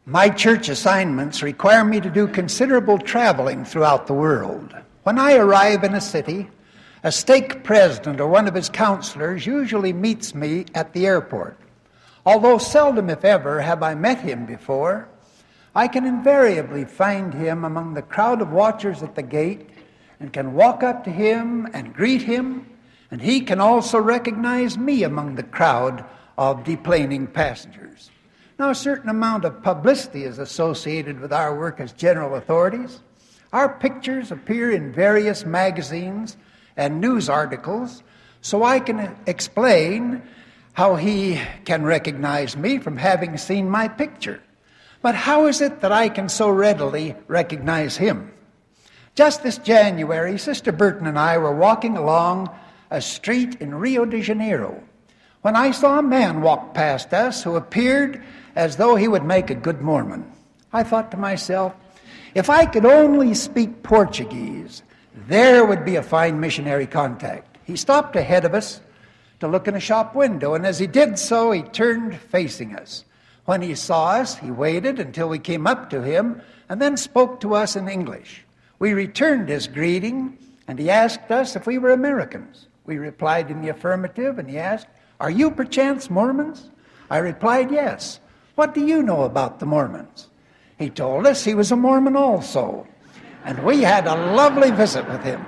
My church assignments require me to do considerable traveling throughout the world. When I arrive in a city, a stake president or one of his counselors usually meets me at the airport. Although seldom, if ever, have I met him before, I can invariably find him among the crowd of watchers at the gate and can walk up to him and greet him, and he can also recognize me among the crowd of deplaning passengers. Now, a certain amount of publicity is associated with our work as general authorities. Our pictures appear in various magazines and news articles, so I can explain how he can recognize me from having seen my picture. But how is it that I can so readily recognize him? Just this January, Sister Burton and I were walking along a street in Rio de Janeiro when I saw a man walk past us who appeared as though he would make a good Mormon. I thought to myself, if I could only speak Portuguese, there would be a fine missionary contact. He stopped ahead of us to look in a shop window, and as he did so, he turned facing us. When he saw us, he waited until we came up to him and then spoke to us in English. We returned his greeting, and he asked us if we were Americans. We replied in the affirmative, and he asked, "Are you perchance Mormons?" I replied, "Yes." "What do you know about the Mormons?" He told us he was a Mormon also, and we had a lovely visit with him.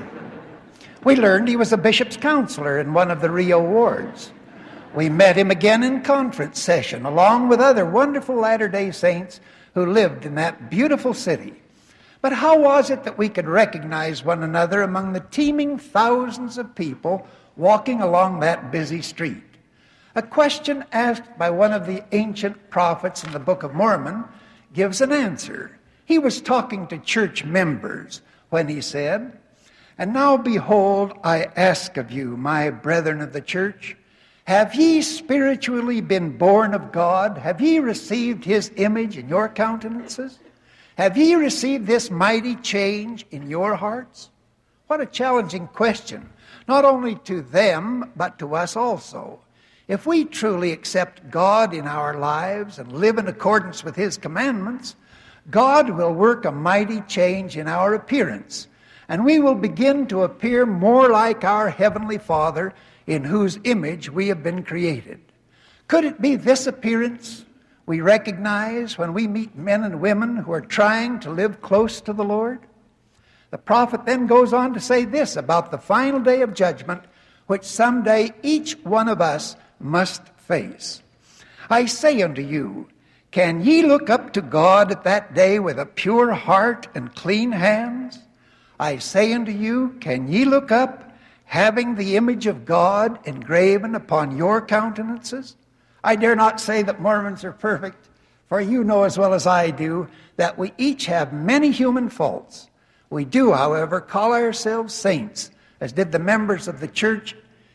We learned he was a bishop's counselor in one of the Rio wards. We met him again in conference session, along with other wonderful Latter-day Saints who lived in that beautiful city. But how was it that we could recognize one another among the teeming thousands of people walking along that busy street? A question asked by one of the ancient prophets in the Book of Mormon gives an answer. He was talking to church members when he said, "And now behold, I ask of you, my brethren of the church, have ye spiritually been born of God? Have ye received his image in your countenances? Have ye received this mighty change in your hearts?" What a challenging question, not only to them, but to us also. If we truly accept God in our lives and live in accordance with his commandments, God will work a mighty change in our appearance, and we will begin to appear more like our Heavenly Father in whose image we have been created. Could it be this appearance we recognize when we meet men and women who are trying to live close to the Lord? The prophet then goes on to say this about the final day of judgment, which someday each one of us must face. "I say unto you, can ye look up to God at that day with a pure heart and clean hands? I say unto you, can ye look up, having the image of God engraven upon your countenances?" I dare not say that Mormons are perfect, for you know as well as I do that we each have many human faults. We do, however, call ourselves saints, as did the members of the Church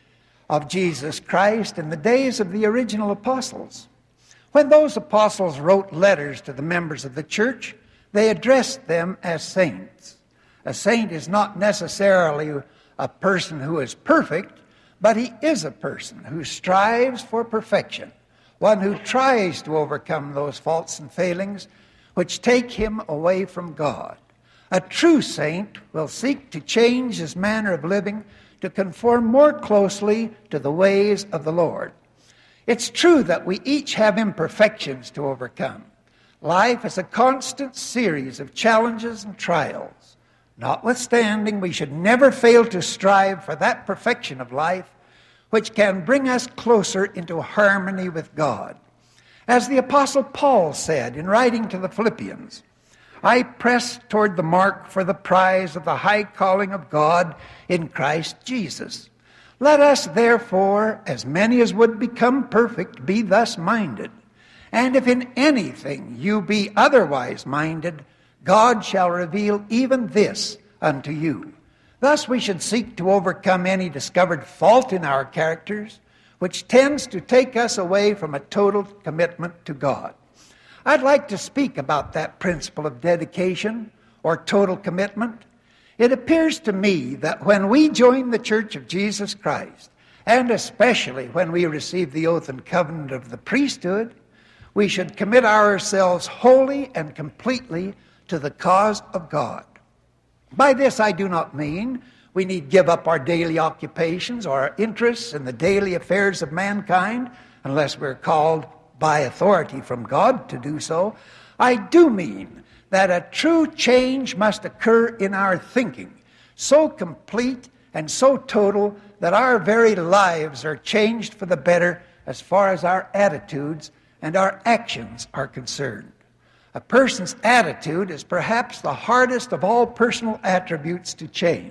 of Jesus Christ in the days of the original apostles. When those apostles wrote letters to the members of the church, they addressed them as saints. A saint is not necessarily a person who is perfect, but he is a person who strives for perfection, one who tries to overcome those faults and failings which take him away from God. A true saint will seek to change his manner of living to conform more closely to the ways of the Lord. It's true that we each have imperfections to overcome. Life is a constant series of challenges and trials. Notwithstanding, we should never fail to strive for that perfection of life which can bring us closer into harmony with God. As the Apostle Paul said in writing to the Philippians, "I press toward the mark for the prize of the high calling of God in Christ Jesus. Let us therefore, as many as would become perfect, be thus minded. And if in anything you be otherwise minded, God shall reveal even this unto you." Thus we should seek to overcome any discovered fault in our characters, which tends to take us away from a total commitment to God. I'd like to speak about that principle of dedication or total commitment. It appears to me that when we join the Church of Jesus Christ, and especially when we receive the oath and covenant of the priesthood, We should commit ourselves wholly and completely to the cause of God. By this I do not mean we need give up our daily occupations or our interests in the daily affairs of mankind, unless we're called by authority from God to do so. I do mean that a true change must occur in our thinking, so complete and so total that our very lives are changed for the better as far as our attitudes and our actions are concerned. A person's attitude is perhaps the hardest of all personal attributes to change.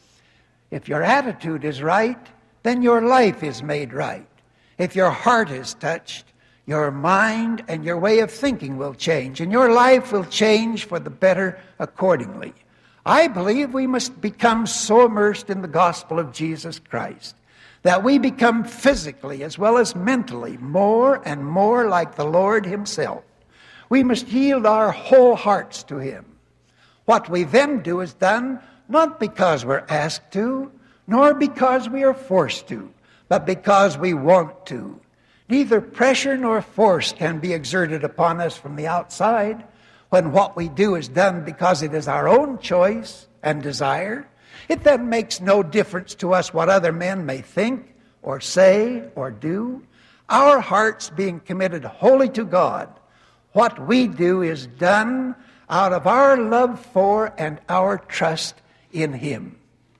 If your attitude is right, then your life is made right. If your heart is touched, your mind and your way of thinking will change, and your life will change for the better accordingly. I believe we must become so immersed in the gospel of Jesus Christ that we become physically as well as mentally more and more like the Lord Himself. We must yield our whole hearts to Him. What we then do is done not because we're asked to, nor because we are forced to, but because we want to. Neither pressure nor force can be exerted upon us from the outside. When what we do is done because it is our own choice and desire, it then makes no difference to us what other men may think or say or do. Our hearts being committed wholly to God, what we do is done out of our love for and our trust in Him.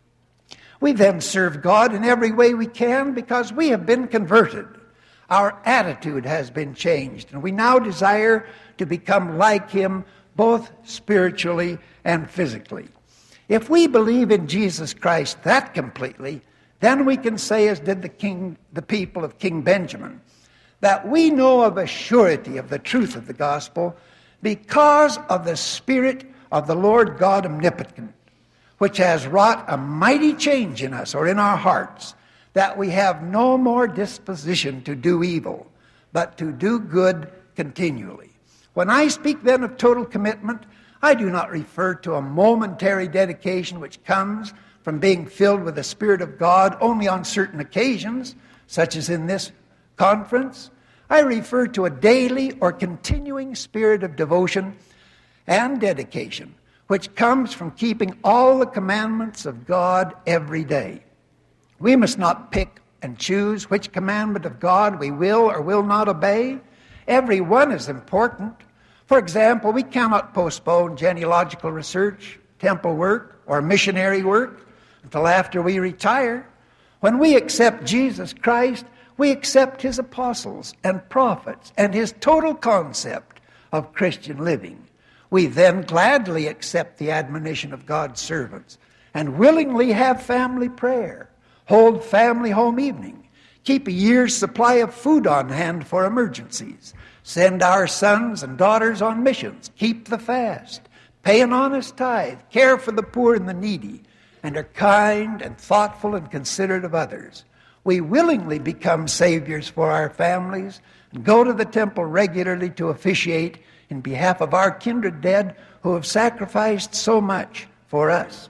We then serve God in every way we can because we have been converted. Our attitude has been changed, and we now desire to become like Him both spiritually and physically. If we believe in Jesus Christ that completely, then we can say, as did the people of King Benjamin, that we know of a surety of the truth of the gospel because of the Spirit of the Lord God Omnipotent, which has wrought a mighty change in us or in our hearts, that we have no more disposition to do evil, but to do good continually. When I speak then of total commitment, I do not refer to a momentary dedication which comes from being filled with the Spirit of God only on certain occasions, such as in this conference. I refer to a daily or continuing spirit of devotion and dedication, which comes from keeping all the commandments of God every day. We must not pick and choose which commandment of God we will or will not obey. Every one is important. For example, we cannot postpone genealogical research, temple work, or missionary work until after we retire. When we accept Jesus Christ, we accept His apostles and prophets and His total concept of Christian living. We then gladly accept the admonition of God's servants and willingly have family prayer, hold family home evening, keep a year's supply of food on hand for emergencies, send our sons and daughters on missions, keep the fast, pay an honest tithe, care for the poor and the needy, and are kind and thoughtful and considerate of others. We willingly become saviors for our families and go to the temple regularly to officiate in behalf of our kindred dead who have sacrificed so much for us.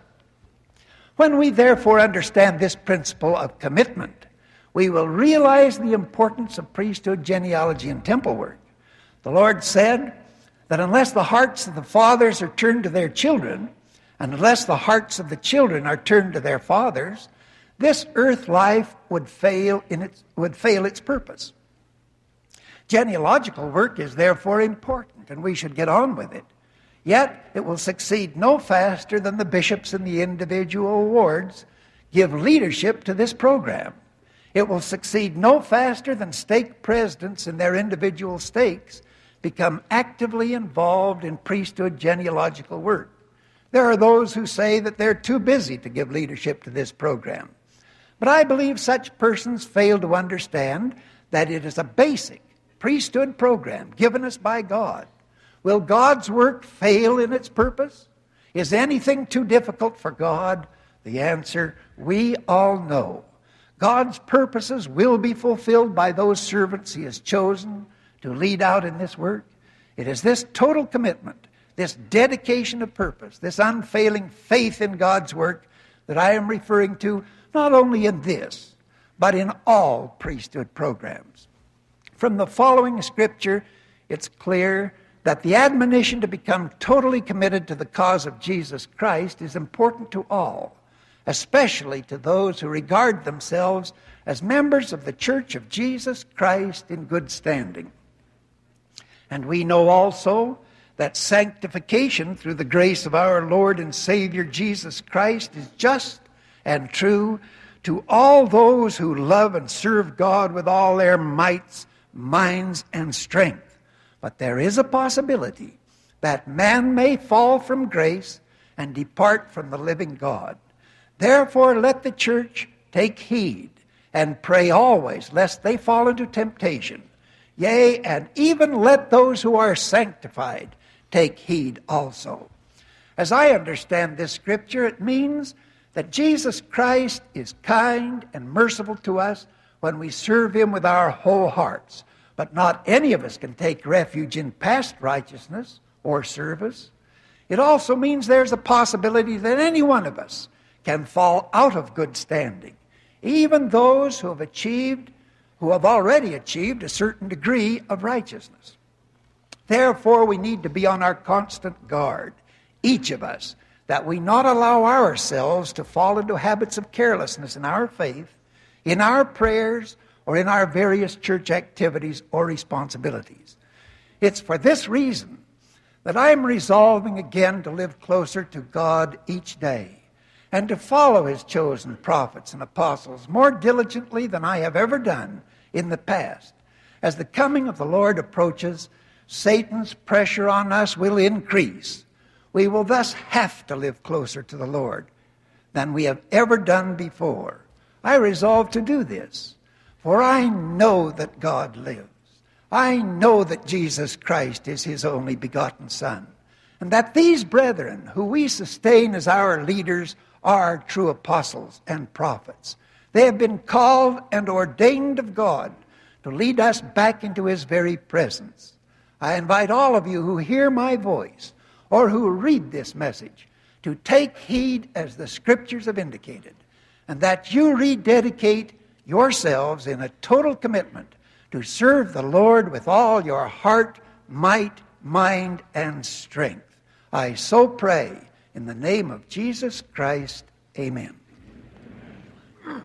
When we therefore understand this principle of commitment, we will realize the importance of priesthood, genealogy, and temple work. The Lord said that unless the hearts of the fathers are turned to their children, and unless the hearts of the children are turned to their fathers, this earth life would fail its purpose. Genealogical work is therefore important, and we should get on with it. Yet it will succeed no faster than the bishops in the individual wards give leadership to this program. It will succeed no faster than stake presidents in their individual stakes become actively involved in priesthood genealogical work. There are those who say that they're too busy to give leadership to this program. But I believe such persons fail to understand that it is a basic priesthood program given us by God. Will God's work fail in its purpose? Is anything too difficult for God? The answer, we all know. God's purposes will be fulfilled by those servants He has chosen to lead out in this work. It is this total commitment, this dedication of purpose, this unfailing faith in God's work that I am referring to, not only in this, but in all priesthood programs. From the following scripture it's clear that the admonition to become totally committed to the cause of Jesus Christ is important to all, especially to those who regard themselves as members of the Church of Jesus Christ in good standing. And we know also that sanctification through the grace of our Lord and Savior Jesus Christ is just and true to all those who love and serve God with all their mights, minds, and strength. But there is a possibility that man may fall from grace and depart from the living God. Therefore, let the church take heed and pray always, lest they fall into temptation. Yea, and even let those who are sanctified take heed also. As I understand this scripture, it means that Jesus Christ is kind and merciful to us when we serve Him with our whole hearts. But not any of us can take refuge in past righteousness or service. It also means there's a possibility that any one of us can fall out of good standing, even those who have already achieved a certain degree of righteousness. Therefore, we need to be on our constant guard, each of us, that we not allow ourselves to fall into habits of carelessness in our faith, in our prayers, or in our various church activities or responsibilities. It's for this reason that I am resolving again to live closer to God each day and to follow His chosen prophets and apostles more diligently than I have ever done in the past. As the coming of the Lord approaches, Satan's pressure on us will increase. We will thus have to live closer to the Lord than we have ever done before. I resolve to do this, for I know that God lives. I know that Jesus Christ is His only begotten Son, and that these brethren who we sustain as our leaders are true apostles and prophets. They have been called and ordained of God to lead us back into His very presence. I invite all of you who hear my voice or who read this message to take heed as the Scriptures have indicated, and that you rededicate yourselves in a total commitment to serve the Lord with all your heart, might, mind, and strength. I so pray in the name of Jesus Christ. Amen.